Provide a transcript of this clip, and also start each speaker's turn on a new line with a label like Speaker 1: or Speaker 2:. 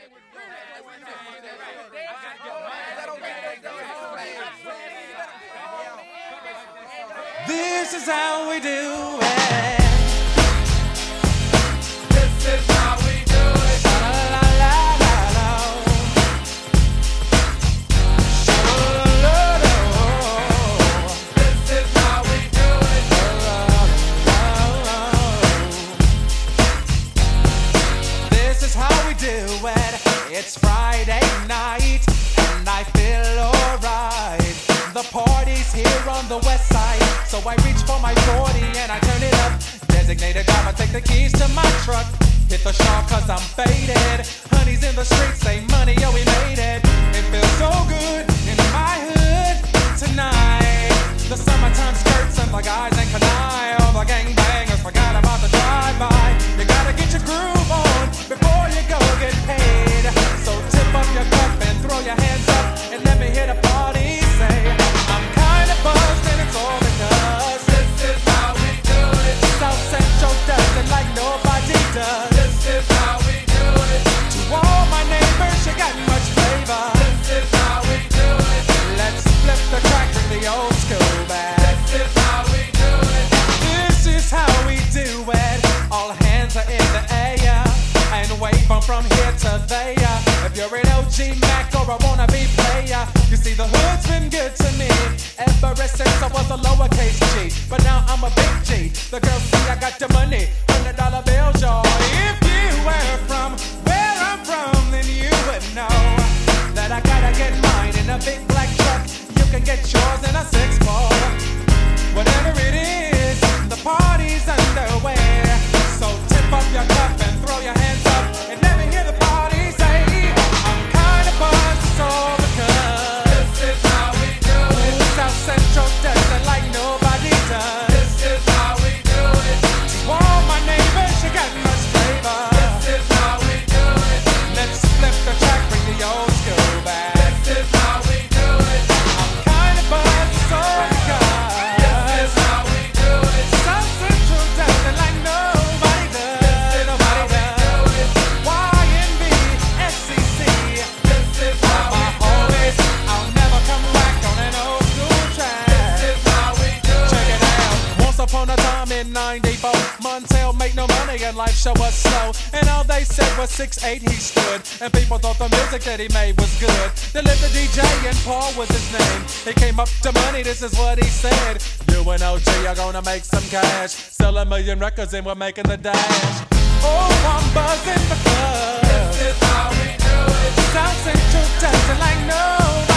Speaker 1: This is how we do it.
Speaker 2: This is how we do it.
Speaker 1: La la la la la.
Speaker 2: This is how we do it.
Speaker 1: This is how we do it. It's Friday night and I feel alright. The party's here on the west side, so I reach for my 40 and I turn it up. Designated driver, take the keys to my truck. Hit the shop cause I'm faded. Honey's in the streets, say money, yo, we made it. It feels so good in my hood tonight. The summertime skirts and the guys ain't canine. All the gangbangers forgot about the drive-by. You gotta get your groove on before you go get paid. So tip up your cup and throw your hands up and let me hear the party say, I'm kinda buzzed and it's all because
Speaker 2: This is how we do it.
Speaker 1: South Central does it like nobody does.
Speaker 2: This is how we do it.
Speaker 1: To all my neighbors, you got much flavor.
Speaker 2: This is how we do it.
Speaker 1: Let's flip the track, bring the old school back.
Speaker 2: This is how we do it.
Speaker 1: This is how we do it. All hands are in the air and wave from here to there. If you're an OG Mac or a wannabe player, you see the hood's been good to me ever since I was a lowercase G. But now I'm a big G. The girls see I got the money, $100 bills, y'all. If you were from where I'm from, then you would know that I gotta get mine in a big black truck. You can get yours in a 6-4. Whatever it is, the party's underway. So tip up your cup and throw your hands up and let me hear the party say, I'm kinda buzzed, it's all because
Speaker 2: This is how we do it.
Speaker 1: South Central does it like nobody does.
Speaker 2: This is how we do it.
Speaker 1: To all my neighbors, you got much flavor.
Speaker 2: This is how we do it.
Speaker 1: Let's flip the track, bring the old school back.
Speaker 2: This is how we do it.
Speaker 1: I'm kinda buzzed, it's all because
Speaker 2: This is how we do it.
Speaker 1: South Central does it like nobody does. Nobody does. YNB, SCC.
Speaker 2: This is how we
Speaker 1: My
Speaker 2: do
Speaker 1: homies,
Speaker 2: it.
Speaker 1: I'll never come back on an old school track.
Speaker 2: This is how we do
Speaker 1: Check
Speaker 2: it.
Speaker 1: it out. Once upon a time in '94, Montel made no money and life show was slow. And all they said was 6'8" he stood. And people thought the music that he made was good. They lived the DJ and Paul was his name. He came up to money, this is what he said. You and OG are gonna make some cash. Sell 1,000,000 records and we're making the dash. Oh, I'm buzzing because
Speaker 2: This is how we do it.
Speaker 1: South Central does it like nobody